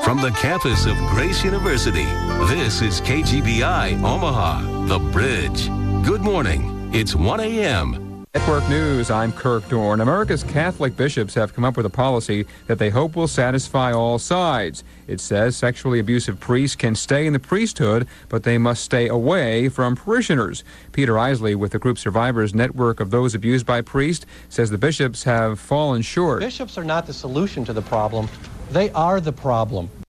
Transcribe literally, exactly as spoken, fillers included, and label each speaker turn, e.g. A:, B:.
A: from the campus of Grace University, this is K G B I Omaha, The Bridge. Good morning. It's one a.m.
B: Network News, I'm Kirk Dorn. America's Catholic bishops have come up with a policy that they hope will satisfy all sides. It says sexually abusive priests can stay in the priesthood, but they must stay away from parishioners. Peter Isley with the group Survivors Network of Those Abused by Priests says the bishops have fallen short.
C: Bishops are not the solution to the problem. They are the problem.